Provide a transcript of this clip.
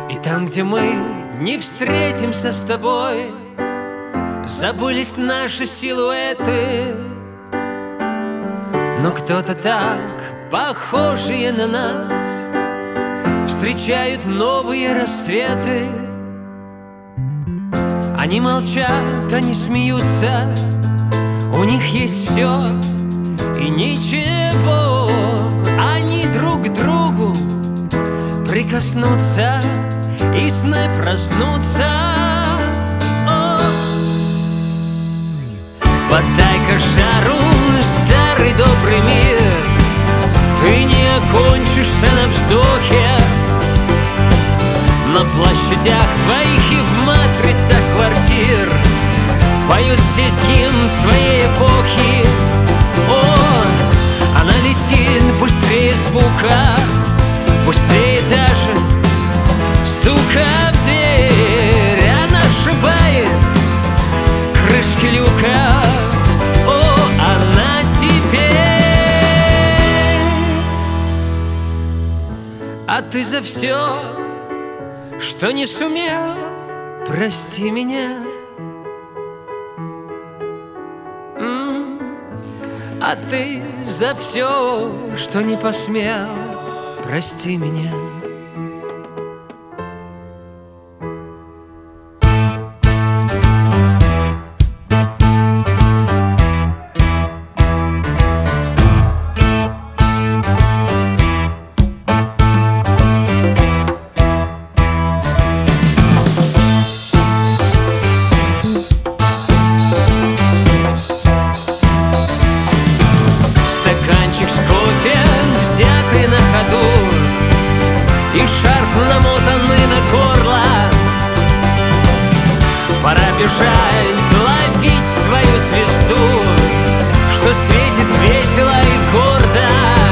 И там, где мы не встретимся с тобой, забылись наши силуэты. Но кто-то так, похожие на нас, встречают новые рассветы. Они молчат, они смеются, у них есть все и ничего. Они друг к другу прикоснутся и сны проснутся. Подай-ка жару, старый добрый мир, ты не окончишься на вздохе. На площадях твоих и в матрицах квартир поют здесь гимн своей эпохи. Она летит быстрее звука, быстрее даже стука в дверь. Она сшибает крышки люка. Она теперь. А ты за все, что не сумел, прости меня. А ты за все, что не посмел, прости меня. С кофе взятый на ходу и шарф намотанный на горло. Пора бежать, ловить свою звезду, что светит весело и гордо.